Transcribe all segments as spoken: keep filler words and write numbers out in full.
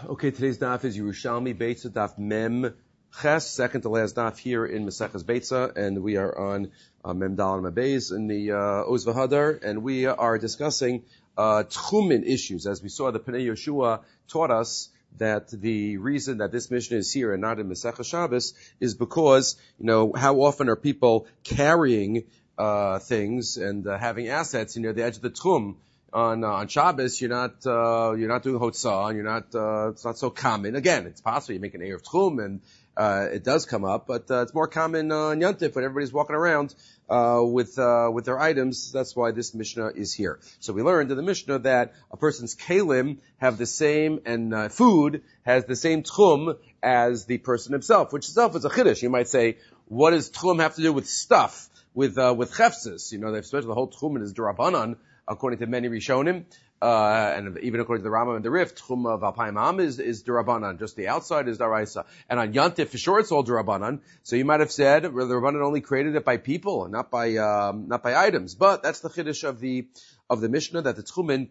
Okay, today's daf is Yerushalmi Beitza daf Mem Ches, second to last daf here in Maseches Beitza, and we are on uh, Mem Dal and Mabez in the uh, Oz V'Hadar, and we are discussing uh, Tchumen issues. As we saw, the Pnei Yeshua taught us that the reason that this Mishnah is here and not in Maseches Shabbos is because, you know, how often are people carrying uh, things and uh, having assets near the edge of the Tchum? On, uh, on Shabbos, you're not, uh, you're not doing Hotzah, and you're not, uh, it's not so common. Again, it's possible you make an Erev Tchum, and, uh, it does come up, but, uh, it's more common uh, on Yontif when everybody's walking around, uh, with, uh, with their items. That's why this Mishnah is here. So we learned in the Mishnah that a person's Kalim have the same, and, uh, food has the same Tchum as the person himself, which itself is a Chiddush. You might say, what does Tchum have to do with stuff, with, uh, with Chefzes? You know, they've especially the whole Tchumen is D'Rabbanan, according to many Rishonim, uh, and even according to the Rambam and the Rif, Tchum of Alpayim Am is, is D'Rabbanan. Just the outside is D'Araisa. And on Yantif, for sure, it's all D'Rabbanan. So you might have said, well, the Rabbanan only created it by people, not by, um, not by items. But that's the Chiddush of the, of the Mishnah, that the Tchumen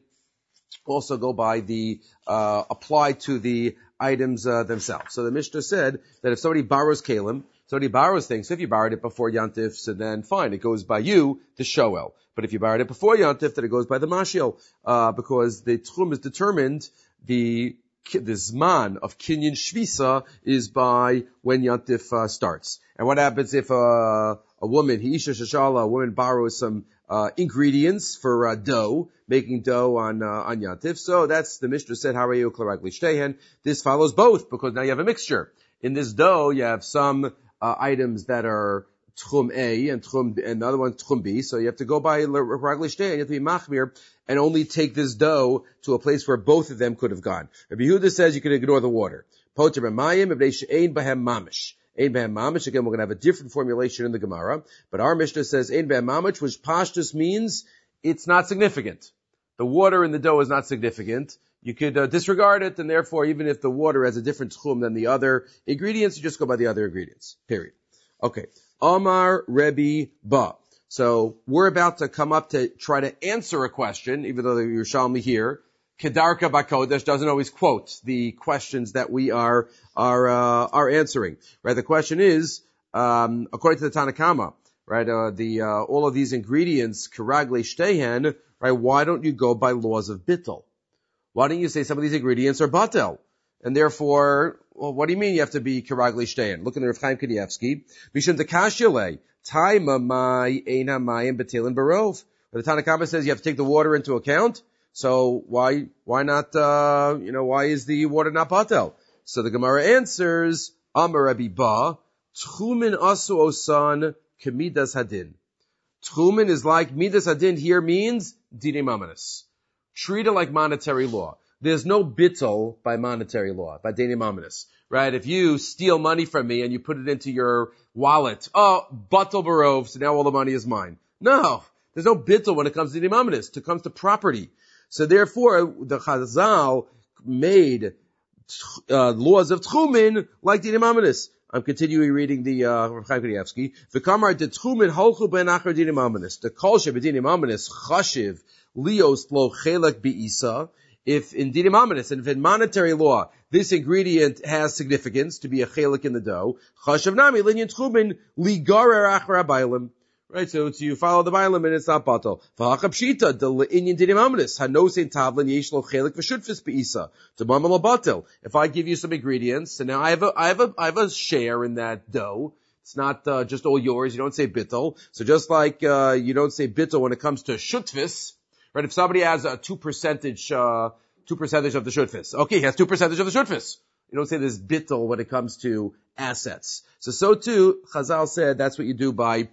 also go by the, uh, apply to the items, uh, themselves. So the Mishnah said that if somebody borrows Kalim, somebody borrows things, so if you borrowed it before Yantif, so then fine, it goes by you, the Shoel. But if you borrowed it before Yantif, then it goes by the Mashiel, uh, because the Tchum is determined, the, the Zman of Kinyan Shvisa is by when Yantif, uh, starts. And what happens if, uh, a woman, Hiisha Shashala, a woman borrows some, uh, ingredients for, uh, dough, making dough on, uh, on Yantif. So that's, the Mishnah said, Harayu Klaragli Shtehen. This follows both, because now you have a mixture. In this dough, you have some, uh, items that are Tchum A and Tchum B, and the other one Tchum B. So you have to go by Ragli Shtei, and you have to be machmir and only take this dough to a place where both of them could have gone. Rabbi Yehuda says you can ignore the water. Poter b'mayim b'nei she'ein b'hem mamish. Ein b'hem mamish. Again, we're going to have a different formulation in the Gemara, but our Mishnah says ein b'hem mamish, which pashtus means it's not significant. The water in the dough is not significant. You could uh, disregard it, and therefore, even if the water has a different tchum than the other ingredients, you just go by the other ingredients. Period. Okay. Amar Rebbe Ba. So we're about to come up to try to answer a question, even though the Yerushalmi here, Kedarka Bakodesh doesn't always quote the questions that we are are uh, are answering. Right? The question is, um, according to the Tanakama, right? Uh, the uh, all of these ingredients, Karagle Shtehen, right? Why don't you go by laws of Bittel? Why don't you say some of these ingredients are Batel? And therefore, well, what do you mean you have to be Kiragli Shtein? Look in the Rav Chaim Kanievsky. Mishum Tekashile, Taima Mai Eina Mayim Betilin Barov. The Tanakama says you have to take the water into account. So why, why not, uh, you know, why is the water not Batel? So the Gemara answers, Amar Rabbi Ba, Tchumen Asu Osan Kemidas Hadin. Tchumen is like, Midas Hadin here means Dinim Amanis. Treat it like monetary law. There's no bittul by monetary law, by Dinim Amanis, right? If you steal money from me and you put it into your wallet, oh, batal barov, so now all the money is mine. No, there's no bittul when it comes to Dinim Amanis. It comes to property. So therefore, the Chazal made uh, laws of Tchumen like Dinim Amanis. I'm continuing reading the uh, Rav Chaim Kanievsky. V'kamar de Tchumen holchu ben achar Dinim Amanis. The kol shebedinim Amanis chashiv lios lo chelak bi'isa. If in Dinim Amanis, and if in monetary law, this ingredient has significance to be a chelik in the dough, chashav nami linyan tchumen ligarer achar bailim. Right, so it's you follow the bailim and it's not batal. V'hachab shita the inyan Dinim Amanis hanosein tavlin yesh lo chelik v'shutfis beisa to mamal batel. If I give you some ingredients, and now I have a I have a I have a share in that dough. It's not uh, just all yours. You don't say bittel. So just like uh, you don't say bittel when it comes to shutfis. Right, if somebody has a two percentage, uh, two percentage of the shutfis. Okay, he has two percentage of the shutfis. You don't say there's bittel when it comes to assets. So, so too, Chazal said that's what you do by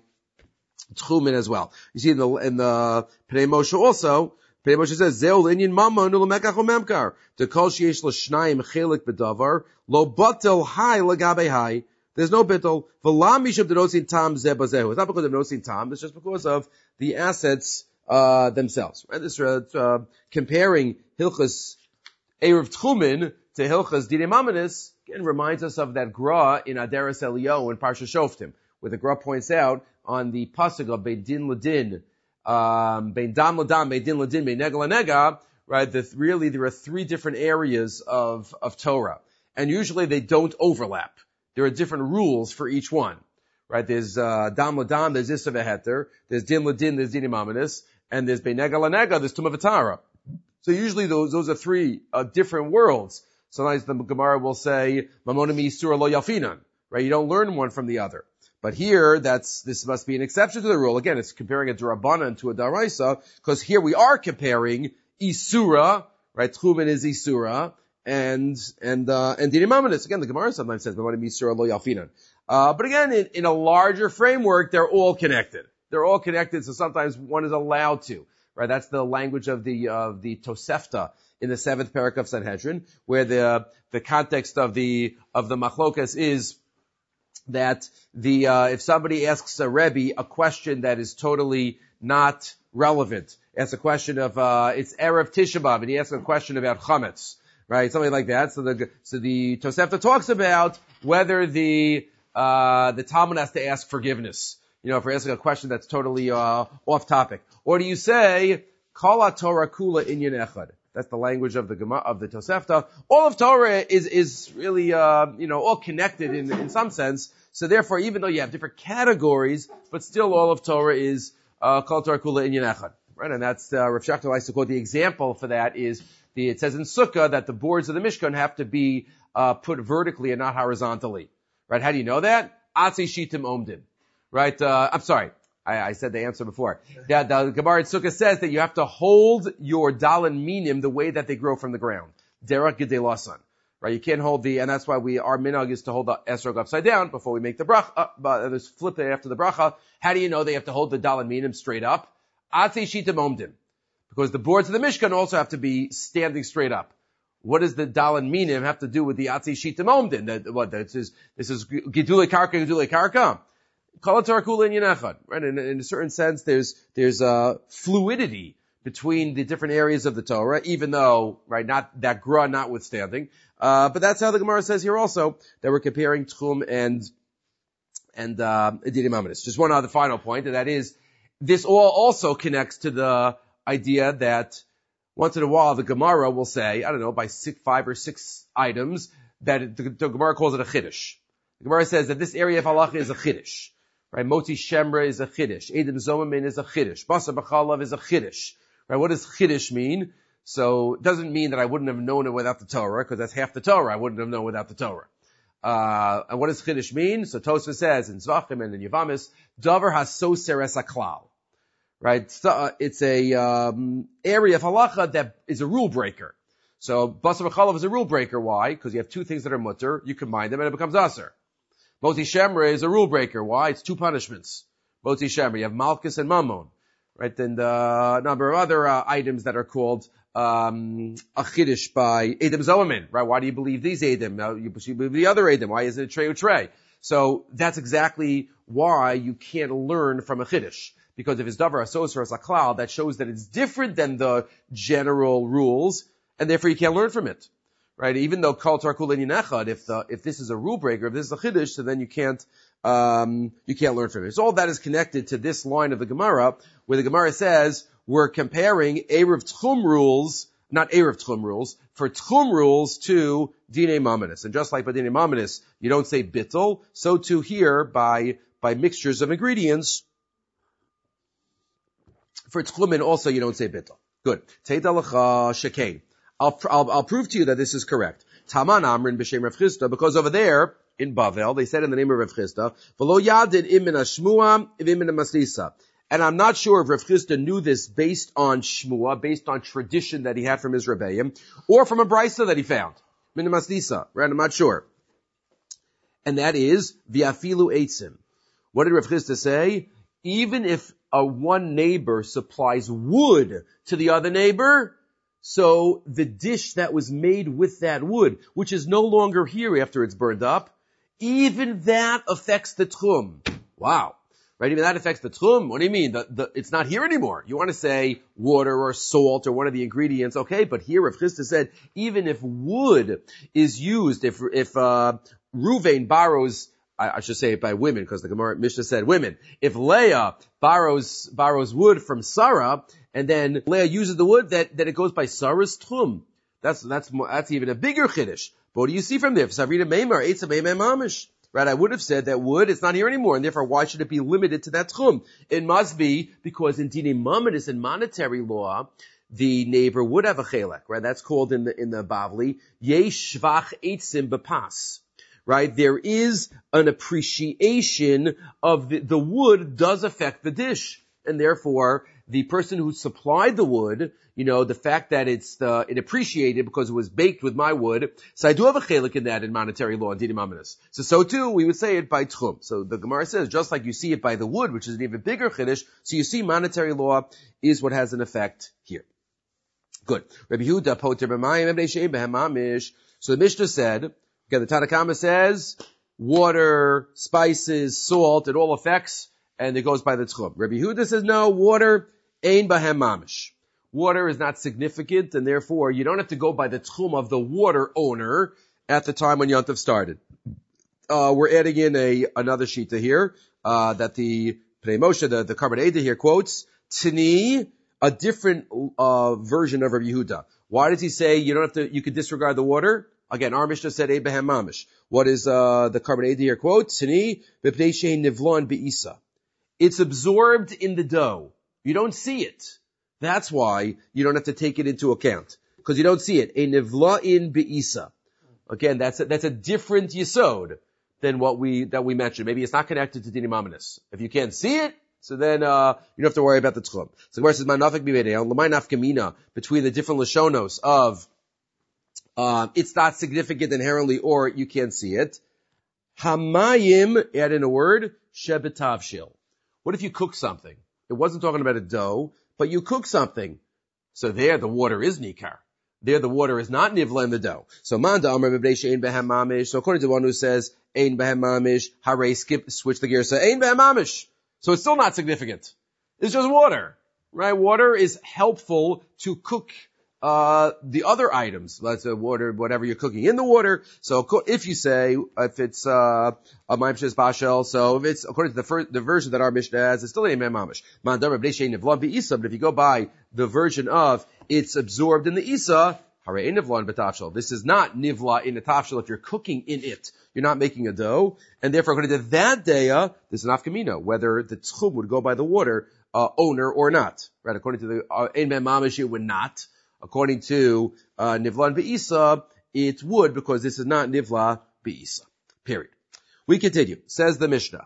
Tchumen as well. You see in the, in the Pnei Moshe also, Pnei Moshe says, Zeol inyan mamon u'lemekach u'memkar. Dekol sheyesh l'shnayim chelik b'davar, lo batel hai lagabe hai. There's no bittel. V'lam mishum denosin tam zeh bazehu. It's not because of nosin tam, it's just because of the assets Uh, themselves. Right? This, uh, uh, comparing Hilchas Erev Tchumen to Hilchas Dinim Amanis, again, reminds us of that Gra in Aderes Eliyahu in Parsha Shoftim, where the Gra points out on the pasuk of Bein Din Ladin, um, Bein Dam Ladam, Bein Din Ladin, Bein Nega Lanega, right, that really there are three different areas of, of Torah. And usually they don't overlap. There are different rules for each one. Right? There's, uh, Dam Ladam, there's Issa V'Heter, there's Din Ladin, there's Din Imaminis, and there's Beinega Lanega, there's Tumah V'Tara. So usually those, those are three, uh, different worlds. Sometimes the Gemara will say, Mamonimi Yisura Lo Yalfinan. Right? You don't learn one from the other. But here, that's, this must be an exception to the rule. Again, it's comparing a D'Rabbanan to a D'Oraisa, because here we are comparing Isura, right? Tchumen is Isura, and, and, uh, and Din Imaminis. Again, the Gemara sometimes says, Mamonimi Yisura Lo Yalfinan. Uh, but again, in, in a larger framework, they're all connected. They're all connected, so sometimes one is allowed to, right? That's the language of the, of the Tosefta in the seventh parak of Sanhedrin, where the, the context of the, of the machlokas is that the, uh, if somebody asks a Rebbe a question that is totally not relevant, asks a question of, uh, it's Erev Tisha B'Av, and he asks a question about chametz, right? Something like that. So the, so the Tosefta talks about whether the, Uh, the Talmud has to ask forgiveness. You know, if we're asking a question that's totally, uh, off topic. Or do you say, Kol HaTorah Kula Inyan Echad? That's the language of the Gemara, of the Tosefta. All of Torah is, is really, uh, you know, all connected in, in some sense. So therefore, even though you have different categories, but still all of Torah is, uh, Kol HaTorah Kula Inyan Echad. Right? And that's, uh, Rav Shachter likes to quote the example for that is the, it says in Sukkah that the boards of the Mishkan have to be, uh, put vertically and not horizontally. Right? How do you know that? Atzi shitim omdim. Right? Uh, I'm sorry. I, I said the answer before. Yeah, the Gemara in Sukkah says that you have to hold your dalan minim the way that they grow from the ground. Derech gedelasan. Right? You can't hold the, and that's why we, our minhag is to hold the esrog upside down before we make the bracha, uh, but there's flip it after the bracha. How do you know they have to hold the dalan minim straight up? Atzi shitim omdim. Because the boards of the Mishkan also have to be standing straight up. What does the dalan minim have to do with the atzi shitim omdin? That, what, this is, this is gidule karka, gidule karka. Kol HaTorah Kula Inyan Echad. Right? In, in a certain sense, there's, there's, uh, fluidity between the different areas of the Torah, even though, right, not, that gra notwithstanding. Uh, but that's how the Gemara says here also, that we're comparing Tchum and, and, uh, Din Imaminis. Just one other final point, and that is, this all also connects to the idea that once in a while, the Gemara will say, I don't know, by six, five or six items, that it, the, the Gemara calls it a chiddush. The Gemara says that this area of halacha is a chiddush. Right? Moti Shemra is a chiddush. Edom Zomamin is a chiddush. Basa B'chalav is a chiddush. Right? What does chiddush mean? So, it doesn't mean that I wouldn't have known it without the Torah, because that's half the Torah. I wouldn't have known without the Torah. Uh, and what does chiddush mean? So Tosfos says in Zvachim and in Yavamis, Davar hasoser es haklal. Right? So, it's a, um, area of halacha that is a rule breaker. So, Basar B'chalav is a rule breaker. Why? Because you have two things that are mutter, you combine them and it becomes aser. Moti Shemra is a rule breaker. Why? It's two punishments. Moti Shemra. You have Malchus and Mammon. Right? And, uh, a number of other, uh, items that are called, um, a chiddush by Edom Zoamin. Right? Why do you believe these Edom? Now, you believe the other Edom. Why isn't it Trey or Trey? So, that's exactly why you can't learn from a chiddush. Because if it's davar asoser as a klal, that shows that it's different than the general rules, and therefore you can't learn from it, right? Even though kol HaTorah Kula Inyan Echad, if the if this is a rule breaker, if this is a chiddush, so then you can't um you can't learn from it. So all that is connected to this line of the Gemara, where the Gemara says we're comparing Erev Tchum rules, not Erev Tchum rules, for Tchum rules to Dinei Maminis, and just like by Dinei Maminis, you don't say bittul, so too here by by mixtures of ingredients. For Tchumen also you don't say bittul. Good. Teidalacha shekain. I'll, I'll, I'll prove to you that this is correct. Taman Amrin b'shem Rav Chisda, because over there, in Bavel, they said in the name of Rav Chisda, V'lo yadid imin hashmua, imin masnisa. And I'm not sure if Rav Chisda knew this based on shmua, based on tradition that he had from his Rebbeim, or from a brisa that he found. Min masnisa. Right? I'm not sure. And that is, v'afilu eitzim. What did Rav Chisda say? Even if a one neighbor supplies wood to the other neighbor, so the dish that was made with that wood, which is no longer here after it's burned up, even that affects the tchum. Wow. Right? Even that affects the tchum. What do you mean? The, the, it's not here anymore. You want to say water or salt or one of the ingredients. Okay, but here Rav Chisda said, even if wood is used, if, if, uh, Ruvain borrows I, I should say it by women, because the Gemara Mishnah said women. If Leah borrows, borrows wood from Sarah, and then Leah uses the wood, that, that it goes by Sarah's tchum. That's, that's more, that's even a bigger chiddush. But what do you see from there? Savrina Meimar, Eitza Meimar Mamish. Right, I would have said that wood, it's not here anymore, and therefore why should it be limited to that tchum? It must be because in Dini Mamadis, in monetary law, the neighbor would have a chelek, right? That's called in the, in the Bavli, Yesh Shvach Eitzim Bepas. Right? There is an appreciation of the, the wood does affect the dish. And therefore, the person who supplied the wood, you know, the fact that it's, the, it appreciated because it was baked with my wood. So I do have a chelik in that in monetary law, in Dini Mamadis. So, so too, we would say it by tchum. So the Gemara says, just like you see it by the wood, which is an even bigger chiddush, so you see monetary law is what has an effect here. Good. Rabbi Yehuda poter b'mayim ebnei she'ein behem mamish. So the Mishnah said, again, the Tanna Kama says, water, spices, salt, it all affects, and it goes by the tchum. Rabbi Yehuda says, no, water, ein bahem mamish. Water is not significant, and therefore you don't have to go by the tchum of the water owner at the time when Yom Tov started. Uh, we're adding in a, another shita here, uh, that the Pnei Moshe, the, the Karban Eidah here quotes, Tini, a different, uh, version of Rabbi Yehuda. Why does he say you don't have to, you could disregard the water? Again, our Mishnah said Abraham Mamish. What is, uh, the Karban Eidah here quote? Tini, b'pnei she'ein nivlon be'isa. It's absorbed in the dough. You don't see it. That's why you don't have to take it into account. Because you don't see it. A nivla'in be'isa. Again, that's a, that's a different yesod than what we, that we mentioned. Maybe it's not connected to Dini Mamadis. If you can't see it, so then, uh, you don't have to worry about the tchum. So the Gemara says, Ma'nafik b'vedei, l'may nafkamina, between the different lashonos of, uh, it's not significant inherently, or you can't see it. Hamayim, add in a word, shebetavshil. What if you cook something? It wasn't talking about a dough, but you cook something. So there the water is nikar. There the water is not nivla in the dough. So manda amar b'bnei she'ein behem mamish. So according to one who says, ein behem mamish, hare skip, switch the gear, say, ein behem mamish. So it's still not significant. It's just water. Right? Water is helpful to cook uh the other items. Let's say water, whatever you're cooking in the water. So if you say, if it's uh a ma'imshes bashel, so if it's according to the first, the version that our Mishnah has, it's still a mamish. But if you go by the version of it's absorbed in the isa, this is not nivla in the tafshel if you're cooking in it. You're not making a dough. And therefore, according to that daya, this is an afkamina, whether the tchum would go by the water uh, owner or not. Right? According to the ein uh, mamish, it would not. According to uh, Nivla Be'isa, it would, because this is not Nivla Be'isa. Period. We continue. Says the Mishnah.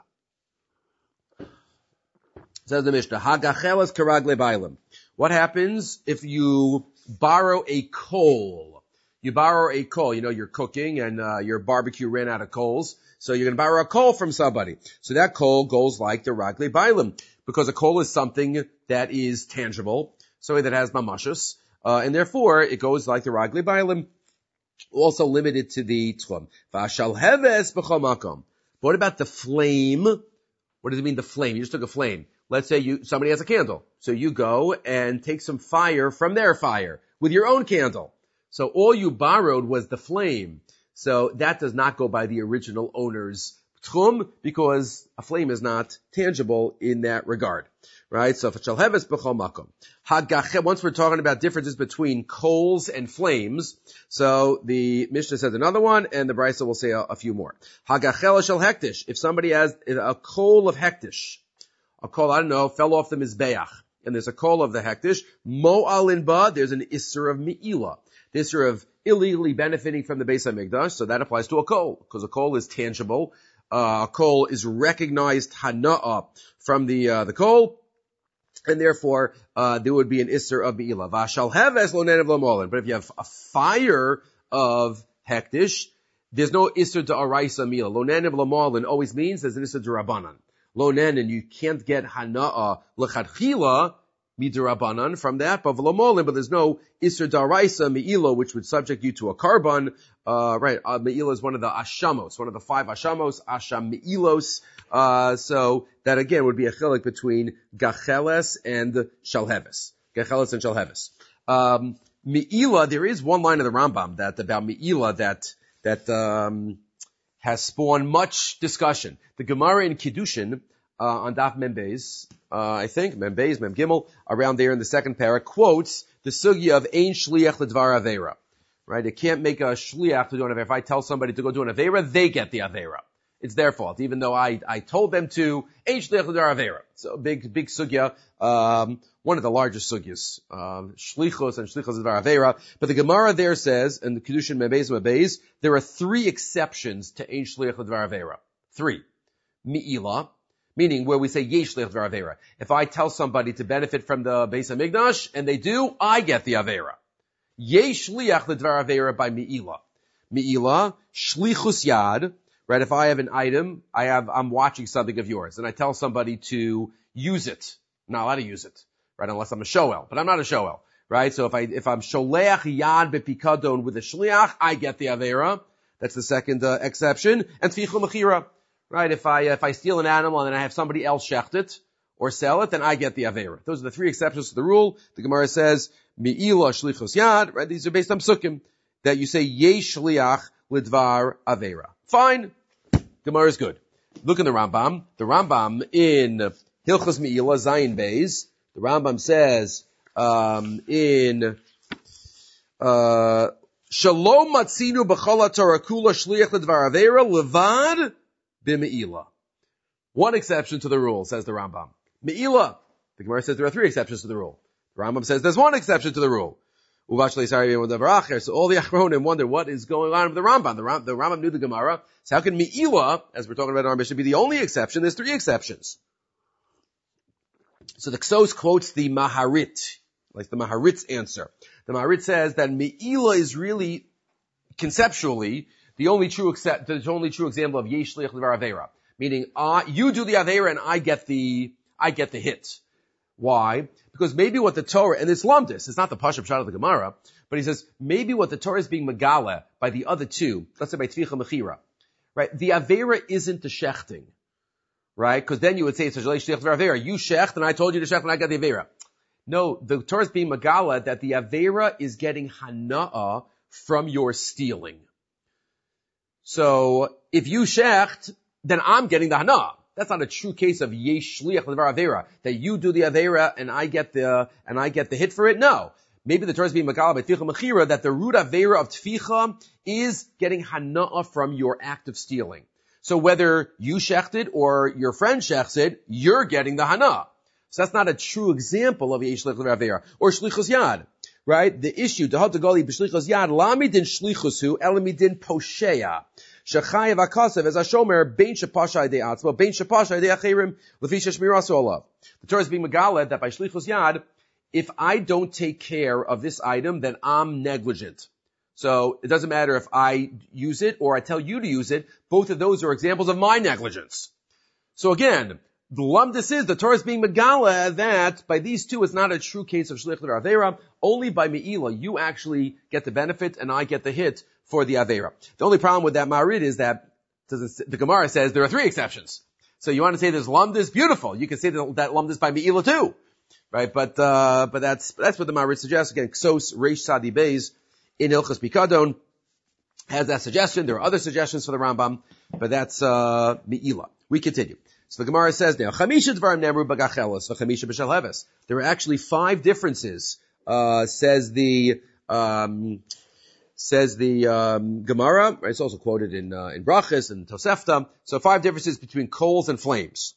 Says the Mishnah. Hagachelas karagle bailim. What happens if you borrow a coal? You borrow a coal. You know, you're cooking and uh, your barbecue ran out of coals. So you're going to borrow a coal from somebody. So that coal goes like the ragle bailim. Because a coal is something that is tangible. Something that has mamashus. Uh, and therefore, it goes like the Ragli Bailim, also limited to the Tchum. V'ashal heves b'chol makom. What about the flame? What does it mean, the flame? You just took a flame. Let's say you, somebody has a candle. So you go and take some fire from their fire with your own candle. So all you borrowed was the flame. So that does not go by the original owner's Tchum, because a flame is not tangible in that regard. Right? So, once we're talking about differences between coals and flames, so the Mishnah says another one, and the Brisa will say a, a few more. Hagachela shel hektish. If somebody has a coal of hektish, a coal, I don't know, fell off the mizbeach, and there's a coal of the hektish, mo'alin ba, there's an isser of me'ila. The isser of illegally benefiting from the Beis HaMikdash, so that applies to a coal, because a coal is tangible. Uh, a coal is recognized hana'ah from the, uh, the coal, and therefore, uh, there would be an isser of me'ilah. V'ashal heves lo nenev lo molin. But if you have a fire of hektish, there's no isser to araisa me'ilah. Lo nenev lo molin always means there's an isser to rabbanan. Lo nenev, you can't get hana'ah l'chadchila midirabanan from that, but v'lo molin, but there's no isser daraisa me'ilah, which would subject you to a carbon. Uh, right, uh, me'ilah is one of the ashamos, one of the five ashamos, asham me'ilos. Uh, so that again would be a chilik between gacheles and shalheves. Gacheles and shalheves. Um, me'ilah, there is one line of the Rambam that, about me'ilah that, that, um, has spawned much discussion. The Gemara in Kiddushin, uh, on Daf Mem Beis, uh, I think, Mem Beis, Mem Gimel, around there in the second parak, quotes the sugya of Ein Shliach L'Dvar Aveira. Right? It can't make a Shliach to do an Aveira. If I tell somebody to go do an Aveira, they get the Aveira. It's their fault, even though I, I told them to, Ein Shliach L'Dvar Aveira. So big, big sugya, um, one of the largest sugyas, um, Shlichos and Shlichos L'Dvar Aveira. But the Gemara there says, in the Kiddushin Mem Beis, Mem Beis, there are three exceptions to Ein Shliach L'Dvar Aveira. Three. Mi'ila, meaning where we say Yesh Shliach L'Dvar Aveira. If I tell somebody to benefit from the Beis HaMikdash, and they do, I get the Aveira. Yesh Shliach L'Dvar Aveira by Mi'ila. Mi'ila, Shlichus Yad. Right, if I have an item, I have, I'm watching something of yours, and I tell somebody to use it. I'm not allowed to use it, right, unless I'm a shoel, but I'm not a shoel, right? So if I, if I'm sholeach yad bepikadon with a shliach, I get the avera. That's the second uh, exception. And tfichu mechira, right? If I, if I steal an animal and then I have somebody else shecht it, or sell it, then I get the avera. Those are the three exceptions to the rule. The Gemara says, mi'ila shlichus yad, right? These are based on psukim, that you say yesh shliach lidvar avera. Fine. Gemara is good. Look in the Rambam. The Rambam in Hilchos Me'ila Zayin Beis, the Rambam says, um, in, uh, Shalom matzinu b'chol ha'Torah kula shliach l'dvar avera levad b'me'ila. One exception to the rule, says the Rambam. Me'ila. The Gemara says there are three exceptions to the rule. The Rambam says there's one exception to the rule. So all the Achronim wonder what is going on with the Rambam. The, Ram, the Rambam knew the Gemara. So how can Me'ila, as we're talking about in our mission, be the only exception? There's three exceptions. So the Ksos quotes the Maharit, like the Maharit's answer. The Maharit says that Me'ila is really, conceptually, the only true accept, the only true example of Yesh Shliach L'Dvar Aveira. Meaning, uh, you do the Aveira and I get the, I get the hit. Why? Because maybe what the Torah, and it's lumdis, it's not the Pashup Shad of the Gemara, but he says, maybe what the Torah is being megala by the other two, let's say by Tficha Mechira, right? The Aveira isn't the shechting, right? Because then you would say, it's a Shliach Aveira. You shecht, and I told you to shecht, and I got the Aveira. No, the Torah is being megala that the Aveira is getting hana'ah from your stealing. So, if you shecht, then I'm getting the hana'ah. That's not a true case of yesh shliach l'dvar avera, that you do the avera and I get the, and I get the hit for it. No. Maybe the Torah is being makal by tficha mechira, that the root avera of tficha is getting hana'ah from your act of stealing. So whether you shechted or your friend shechts it, you're getting the hana'ah. So that's not a true example of yesh shliach l'dvar avera. Or shlichus yad. Right? The issue, dehot gali b'shlichus yad, lamidin shlichusu, elamidin posheya. Shechayev akasev as Hashomer bein shepasha idei atzmo bein shepasha idei achirim lefisha shmirasu olav. The Torah is being megaled that by shlichus yad, if I don't take care of this item, then I'm negligent. So it doesn't matter if I use it or I tell you to use it. Both of those are examples of my negligence. So again, the lumdis is the Torah is being megala that by these two it's not a true case of shliach l'dvar avera. Only by me'ila you actually get the benefit and I get the hit for the avera. The only problem with that marid is that the Gemara says there are three exceptions. So you want to say there's lumdis, beautiful. You can say that, that lumdis by me'ila too, right? But uh but that's that's what the marid suggests. Again, Ksos Reish Sadi Beis in Ilchos Pikadon has that suggestion. There are other suggestions for the Rambam, but that's uh me'ila. We continue. So the Gemara says now, Chamisha dvarim nemru b'gachelos v'chamisha b'shel heves. There are actually five differences, uh, says the, um, says the, um, Gemara. Right? It's also quoted in, uh, in Brachas and Tosefta. So five differences between coals and flames.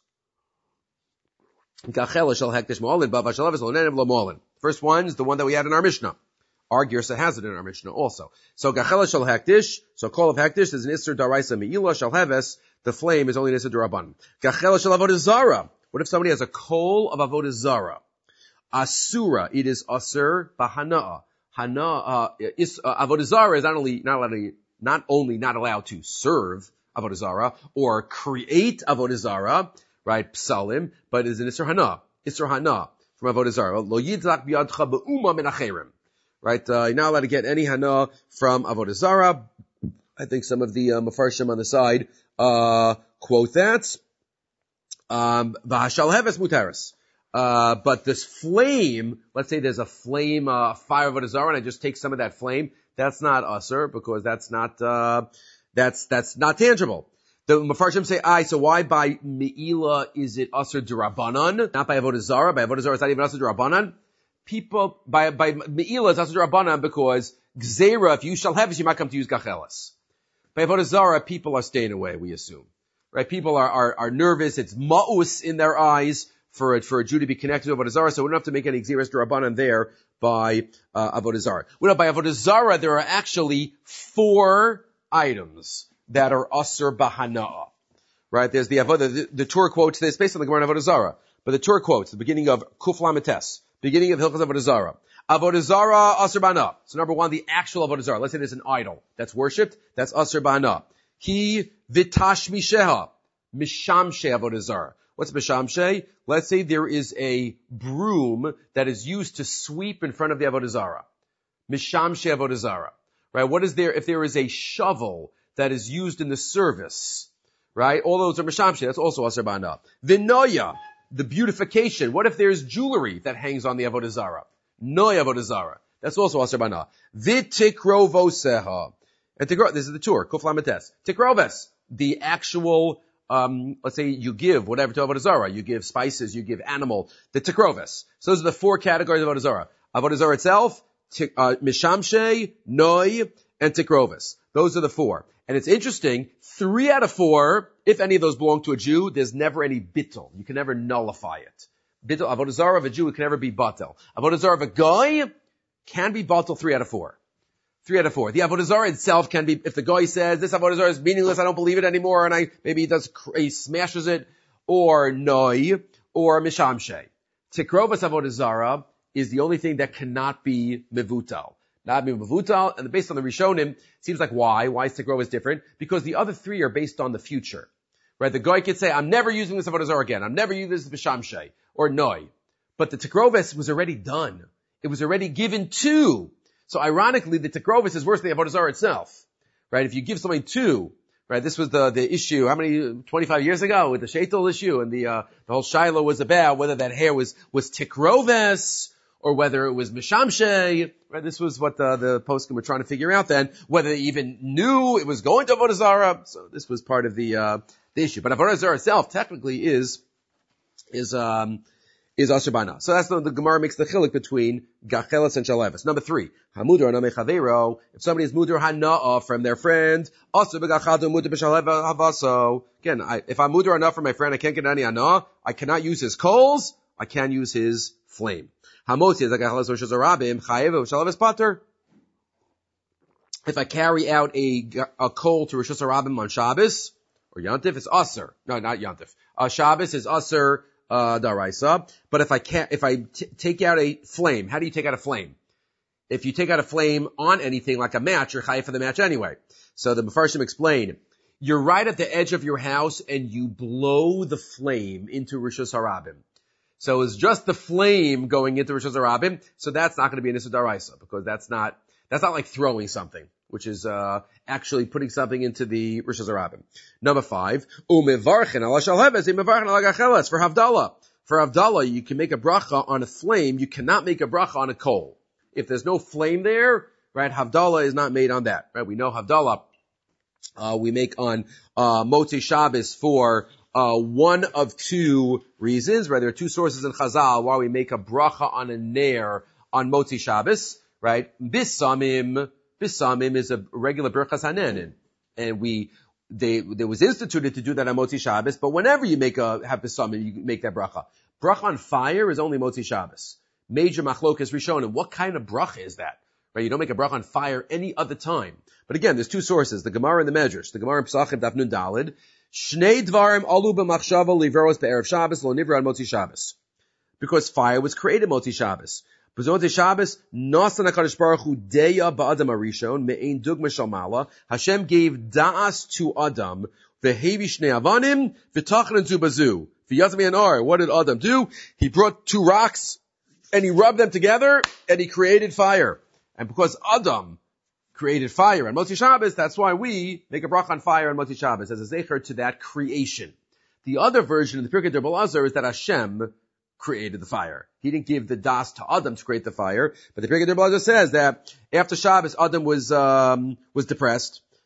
Gachelos shel hektish mo'olin, bava shel heves lo nenev lo mo'olin. First one is the one that we had in our Mishnah. Our Girsa has it in our Mishnah also. So Gachelos shel hektish, so coal of hektish is an Isser Daraisa Me'ila shel heves. The flame is only an Isser D'Rabbanan. Gachela shel avodah zara. What if somebody has a coal of avodah zara? Asura. It is asur b'hana'ah. Hana'ah. Is uh, avodah zara is not only not allowed, not only not allowed to serve avodah zara or create avodah zara, right? Psalim, but it is an Isser hana'ah. Isser hana'ah from avodah zara. Lo yidzak biyadcha be'uma min acherim. Right? Uh, you're not allowed to get any hana'ah from avodah zara. I think some of the uh, mafarshim on the side uh quote that. Um V'hashal heves mutaris. Uh but this flame, let's say there's a flame, uh fire of avodah zara, and I just take some of that flame, that's not usur, because that's not uh That's, that's not tangible. The Mefarshim say, I, so why by Me'ila is it Asr D'Rabbanan? Not by Avodah Zarah. By Avodah Zarah it's not even Asr D'Rabbanan. People, by, by Me'ila it's Asr D'Rabbanan because Gzeira, if you shall have it, you might come to use Gachelas. By Avodah Zarah, people are staying away, we assume. Right? People are, are, are nervous. It's Ma'us in their eyes for a, for a Jew to be connected to Avodah Zarah, so we don't have to make any Gzeras D'Rabbanan there by, uh, Avodah Zarah. Well, by Avodah Zarah, there are actually four items that are Asr B'Hana'ah. Right? There's the Avodah, the, the Torah quotes this based on the Gemara in Avodah Zarah. But the Torah quotes, the beginning of Kuf Lametes, beginning of Hilchos Avodah Zarah. Avodah Zarah, Asr B'Hana'ah. So number one, the actual Avodah Zarah. Let's say there's an idol that's worshipped, that's Asr B'Hana'ah. Ki Vitashmisheha, Mishamshe Avodah Zarah. What's Mishamshe? Let's say there is a broom that is used to sweep in front of the Avodah Zarah. Mishamshe Avodah Zarah. Right? What is there, if there is a shovel that is used in the service, right? All those are Mishamshe. That's also Asr B'Hana'ah. Vinoya, the beautification. What if there's jewelry that hangs on the Avodah Zarah? Noya Avodah Zarah. That's also Asr B'Hana'ah. Vitikrovoseha. And tikro, this is the tour. Kuf Lametes. Tikroves, the actual, um, let's say you give whatever to Avodah Zarah. You give spices, you give animal. The tikroves. So those are the four categories of Avodah Zarah. Avodah Zarah itself, tik, uh, Mishamshe, Noi, and Tikroves. Those are the four. And it's interesting, three out of four, if any of those belong to a Jew, there's never any bittul. You can never nullify it. Bittul, Avodah Zarah of a Jew, it can never be batel. Avodah Zarah of a guy can be batel three out of four. Three out of four. The Avodah Zarah itself can be, if the guy says, this Avodah Zarah is meaningless, I don't believe it anymore, and I, maybe he does, he smashes it, or noi, or mishamshe. Tikrovas Avodah Zarah is the only thing that cannot be mevutal. Not be mevutal, and based on the Rishonim, seems like why? Why is Tikrovas different? Because the other three are based on the future. Right? The guy could say, I'm never using this Avodah Zarah again. I'm never using this mishamshe, or noi. But the Tikrovas was already done. It was already given to. So ironically, the Tikrovis is worse than the Avodah Zarah itself. Right? If you give something two, right? This was the, the issue, how many, twenty-five years ago with the Sheitel issue, and the, uh, the whole Shiloh was about whether that hair was, was Tikrovis, or whether it was Mishamshe. Right? This was what the, the poskim were trying to figure out then, whether they even knew it was going to Avodah Zarah. So this was part of the, uh, the issue. But Avodah Zarah itself technically is, is, um, is Asr B'Hana'ah. So that's the, the Gemara makes the chilik between Gachelas and Shalevis. Number three, Hamudar Aname Chavero. If somebody is Mudar Hana'ah from their friend, Asr B'Gachadu Mudar B'Shaleva Havaso. Again, I, if I'm Mudar Hana'ah from my friend, I can't get any Hana'ah. I cannot use his coals. I can use his flame. Hamotzi is Gachelas Rosh Hashanah Chayev Shalevis Pater. If I carry out a, a coal to Rosh Hashanah on Shabbos, or Yantif, it's Asr. No, not Yantif. Uh, Shabbos is Asr, Uh, daraisa. But if I can't, if I t- take out a flame, how do you take out a flame? If you take out a flame on anything like a match, you're chayav for the match anyway. So the Mefarshim explain, you're right at the edge of your house and you blow the flame into Rosh Hashanah. So it's just the flame going into Rosh Hashanah. So that's not going to be an Issa daraisa because that's not, that's not like throwing something, which is, uh, actually putting something into the Rosh Hashanah. Number five, umevarchen ala shalheves, umevarchen ala gacheles, for Havdalah. For Havdalah, you can make a bracha on a flame, you cannot make a bracha on a coal. If there's no flame there, right, Havdalah is not made on that, right? We know Havdalah, uh, we make on, uh, Motzei Shabbos for, uh, one of two reasons, right? There are two sources in Chazal why we make a bracha on a nair on Motzei Shabbos, right? Bisamim, Bisamim is a regular Birchas Hanenin. And we, they, there was instituted to do that on Motzi Shabbos, but whenever you make a, have Bisamim, you make that bracha. Bracha on fire is only Motzi Shabbos. Major machlokas Rishonim. What kind of bracha is that? Right? You don't make a bracha on fire any other time. But again, there's two sources, the Gemara and the Medrash. The Gemara in Pesachim, Daf Nun Dalid. Shnei dvarim alu b'machshava livros be'erev Shabbos lo nivra on Motzi Shabbos. Because fire was created Motzi Shabbos. B'zonte Shabbos, Nasan HaKadosh Baruch Hu Deya Ba'adam HaRishon, Me'ein Dugma Shalmala. Hashem gave Da'as to Adam, V'hevi Shnei Avanim, V'tachran zu Bazu. V'yazmi Anar. What did Adam do? He brought two rocks, and he rubbed them together, and he created fire. And because Adam created fire on Motzi Shabbos, that's why we make a bracha on fire on Motzi Shabbos, as a zecher to that creation. The other version of the Pirkei D'Rabbi Elazar is that Hashem created the fire. He didn't give the das to Adam to create the fire, but the Pirkei D'Rabbi Elazar says that after Shabbos, Adam was um was depressed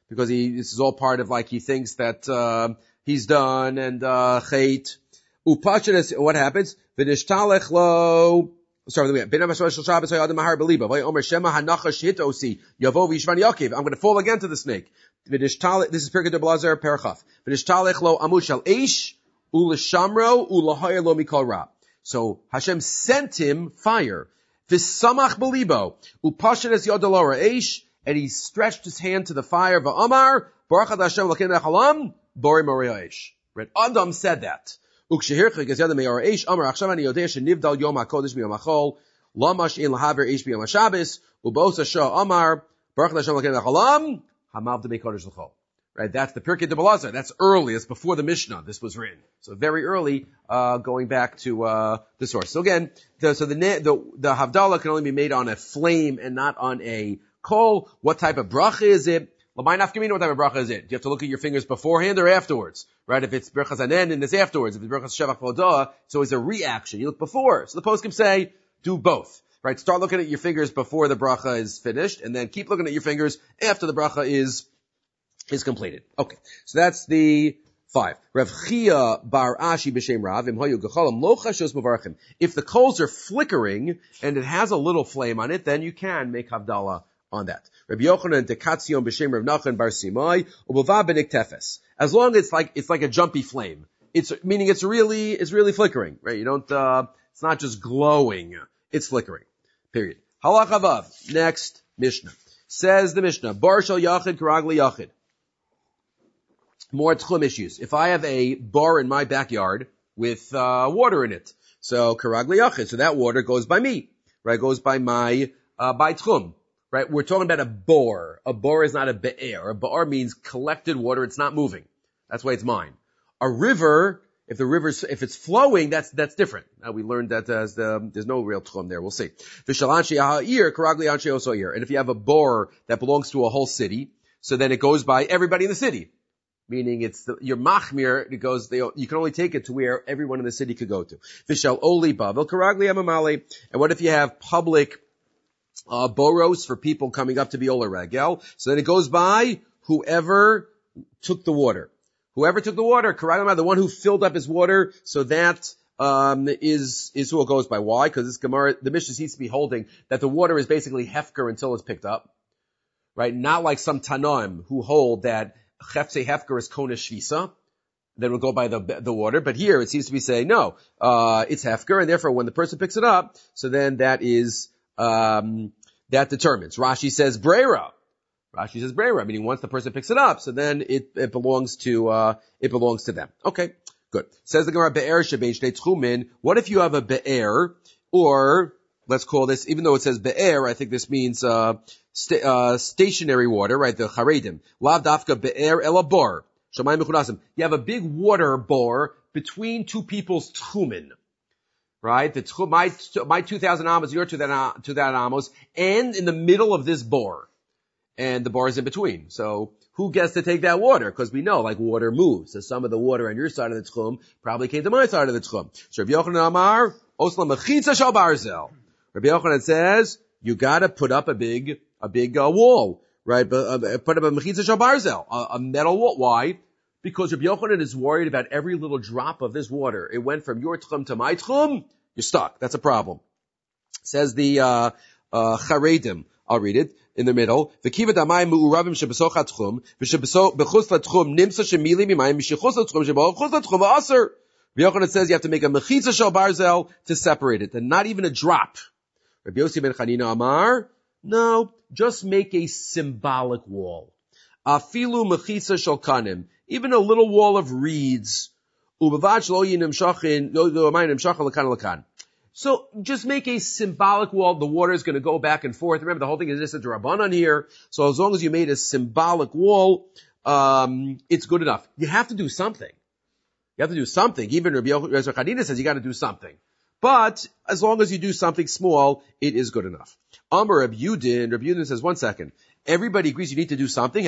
because he, this is all part of like he thinks that, uh, he's done and, uh, chait. Upashadas, what happens? V'nishtalech lo, sorry, wait, ben HaMashal shel Shabbos hayadam mahar beliba, v'yomer shema hanachash hitosi, yavo v'yishvan yakiv, I'm going to fall again to the snake. V'nishtalech, this is Pirkei Blazer, Perachaf. V'nishtalech lo amud shel eish, u'l'shamro, u'l'hoyer lo mikol ra. So Hashem sent him fire. V'samach belibo, upashadas yodalora eish, and he stretched his hand to the fire. V'amar, Baruch Ad Hashem Elokeinu Halam, Bori Mori Eish. Right? Adam said that. Ukshehircha Gazeda Meor Eish, Amar Achshav Ani Yodeh Shenivdal Yom HaKodesh B'Yom HaChol, Lamash In Lahaver Eish B'Yom HaShabbos, Ubos Shah Amar, Baruch Ad Hashem Elokeinu Halam, Hamav D'Mei Kodesh L'Chol. Right? That's the Pirkei de Belazar. That's early. It's before the Mishnah. This was written. So very early, uh, going back to, uh, the source. So again, the, so the, the, the Havdalah can only be made on a flame and not on a coal. What type of bracha is it? L'may nafkamina, what type of bracha is it? Do you have to look at your fingers beforehand or afterwards? Right? If it's brachas hanen and it's afterwards. If it's brachas shevach v'odah, it's always a reaction. You look before. So the post can say, do both. Right? Start looking at your fingers before the bracha is finished, and then keep looking at your fingers after the bracha is, is completed. Okay. So that's the five. Rav Chia bar Ashi b'shem Rav, im hoyu gecholam lo chashos mevarchim. If the coals are flickering and it has a little flame on it, then you can make Havdalah on that. Rabbi Yochanan tekatzion b'shem Rav Nachman bar Simai ubava benik tefes. As long as it's like it's like a jumpy flame, it's meaning it's really it's really flickering, right? You don't. Uh, it's not just glowing; it's flickering. Period. Halacha vav. Next Mishnah says the Mishnah bar shel yachid karagli yachid. More tchum issues. If I have a bar in my backyard with uh water in it, so karagli yachid, so that water goes by me, right? Goes by my uh by tchum. Right? We're talking about a bor. A bor is not a be'er. A bor means collected water. It's not moving. That's why it's mine. A river, if the river's, if it's flowing, that's, that's different. Now we learned that as the, there's no real tchum there. We'll see. And if you have a bor that belongs to a whole city, so then it goes by everybody in the city. Meaning it's the, your machmir, it goes, they, you can only take it to where everyone in the city could go to. And what if you have public Uh, boros for people coming up to be Ola Regel. So then it goes by whoever took the water. Whoever took the water, Karagama, the one who filled up his water, so that, um, is, is who it goes by. Why? Because this Gemara, the Mishnah seems to be holding that the water is basically hefker until it's picked up. Right? Not like some Tanoim who hold that Chefse hefker is Kona Shvisa. Then we'll go by the, the water. But here it seems to be saying, no, uh, it's hefker, and therefore when the person picks it up, so then that is, Um, that determines. Rashi says brera. Rashi says brera, meaning once the person picks it up, so then it, it belongs to, uh, it belongs to them. Okay, good. Says the Gemara, be'er shebein shnei tchumin. What if you have a be'er, or, let's call this, even though it says be'er, I think this means, uh, sta- uh, stationary water, right? The charedim. Lav dafka be'er elabor. Shamayim mechunasim. You have a big water bore between two people's tchumin. Right? The, my, my two thousand amos, your two thousand amos, and in the middle of this bore. And the bar is in between. So, who gets to take that water? Because we know, like, water moves. So some of the water on your side of the tchum probably came to my side of the tchum. So Rabbi Yochanan Amar, Osla mechitza shal barzel. Rabbi Yochanan says, you gotta put up a big, a big, uh, wall. Right? But, uh, put up a mechitza shal barzel. A, a metal wall. Why? Because Rabbi Yochanan is worried about every little drop of this water. It went from your tchum to my tchum. You're stuck. That's a problem. Says the, uh, uh, Charedim. I'll read it in the middle. V'kivat amayim mu'uravim shebesoch ha'tchum, v'shebechus l'tchum nimsa shemili mimayim v'shechus l'tchum shebechus l'tchum v'aser. Rabbi Yochanan says you have to make a mechitza shel barzel to separate it, and not even a drop. Rabbi Yossi ben Chanina Amar, no, just make a symbolic wall. Afilu mechitza shel kanim, even a little wall of reeds. So just make a symbolic wall. The water is going to go back and forth. Remember, the whole thing is just a drabanan here. So as long as you made a symbolic wall, um, it's good enough. You have to do something. You have to do something. Even Rabbi Yochanan says you got to do something. But as long as you do something small, it is good enough. Amar Rabbi Yudin, Rabbi Yudin says, one second. Everybody agrees you need to do something.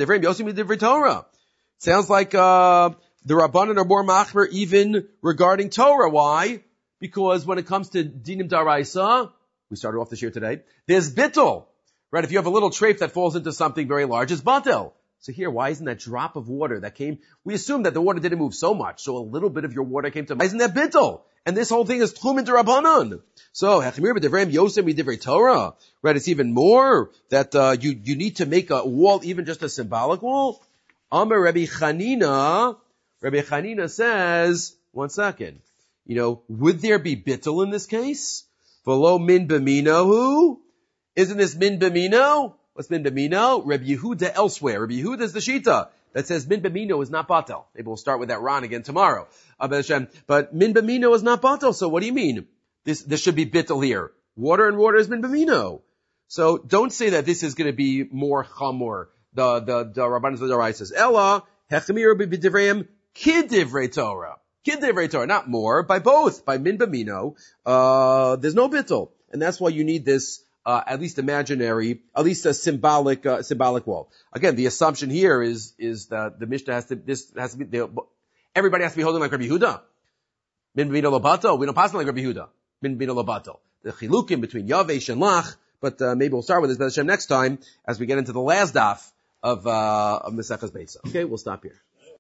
Sounds like, uh, the Rabbanan are more machmer even regarding Torah. Why? Because when it comes to dinim daraisa, we started off this year today, there's bittul. Right? If you have a little treif that falls into something very large, it's batel. So here, why isn't that drop of water that came, we assume that the water didn't move so much, so a little bit of your water came to, why isn't that bittul? And this whole thing is tchum d'Rabbanan. So, hechmir b'divrei Yosef b'divrei Torah. Right, it's even more that, uh, you, you need to make a wall, even just a symbolic wall. Amar Rabbi Chanina, Rabbi Chanina says, one second, you know, would there be bittul in this case? V'lo min b'minahu? Isn't this min b'mino? What's min b'mino? Rabbi Yehuda elsewhere. Rabbi Yehuda is the shita that says min b'mino is not batel. Maybe we'll start with that Ron again tomorrow. But min b'mino is not batel. So what do you mean? This, this should be bittul here. Water and water is min b'mino. So don't say that this is going to be more chamor. The, the, the Rabbanan Zadarai says, Ella, hechmir b'divrayim kidivrei Torah. Kidivrei Torah, not more, by both, by min b'mino, uh, there's no bittul. And that's why you need this, Uh, at least imaginary, at least a symbolic, uh, symbolic wall. Again, the assumption here is, is that the Mishnah has to, this has to be, the, everybody has to be holding like Rabbi Yehuda. Min b'mino lobato, we don't pass like Rabbi Yehuda. Min b'mino lobato. The chilukim between Yavesh and Lach, but, uh, maybe we'll start with this B'ez Hashem next time as we get into the last daf of, uh, of Maseches Beitza. Okay, we'll stop here.